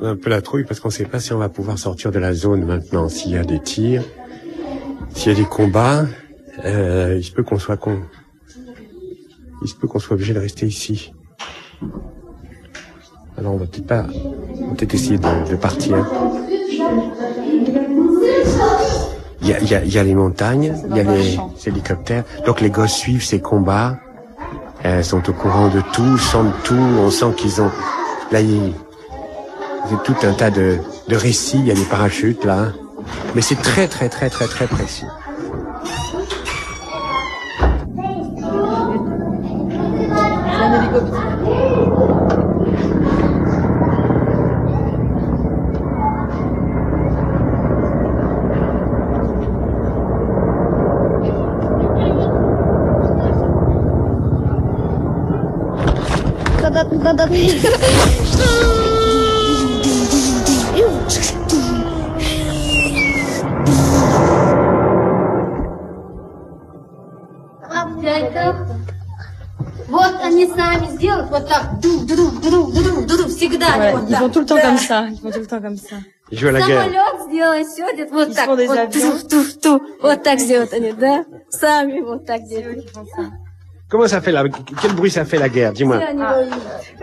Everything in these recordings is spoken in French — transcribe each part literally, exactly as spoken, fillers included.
a un peu la trouille parce qu'on ne sait pas si on va pouvoir sortir de la zone maintenant. S'il y a des tirs, s'il y a des combats, euh, il se peut qu'on soit con. Il se peut qu'on soit obligé de rester ici. Alors on va peut-être pas, on va peut-être essayer de, de partir. Il y a, il y a, il y a les montagnes, il y a les hélicoptères. Donc les gosses suivent ces combats. Elles sont au courant de tout, sentent tout. On sent qu'ils ont... Là, il y a tout un tas de, de récits. Il y a des parachutes, là. Mais c'est très, très, très, très, très précis. Вот они сами сделают вот так, ду, ду, ду, ду, ду, ду, всегда voilà, вот ils так. font tout le temps Да. comme ça, ils font tout le temps comme ça. Ils jouent à la guerre. Самолет сделать, сядет вот Ils так, font des вот avions. ту, ту, ту, вот так сделают они, да? Сами вот так делают. Comment ça fait la... Quel bruit ça fait la guerre? Dis-moi. Все они воюют.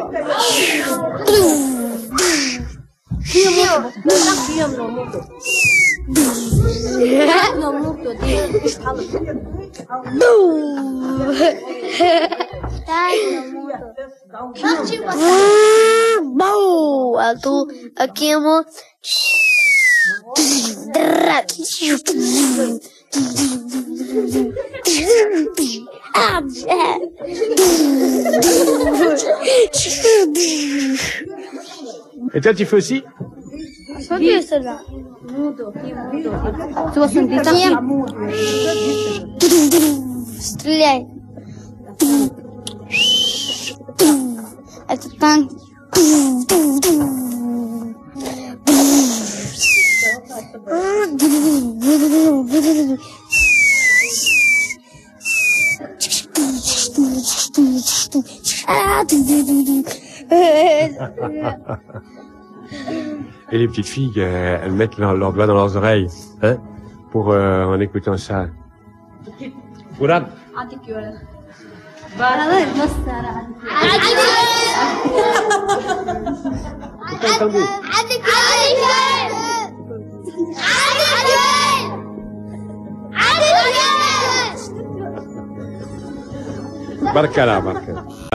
Кем? Кем на муту? На муту, Bom, alto aqui amo. Et toi, tu fais aussi? Что это? Стреляй. Это танк. Et les petites filles, euh, elles mettent leurs leurs doigts dans leurs oreilles, hein, pour euh, en écoutant ça. Mourad, t'as entendu? Barkala, barkala.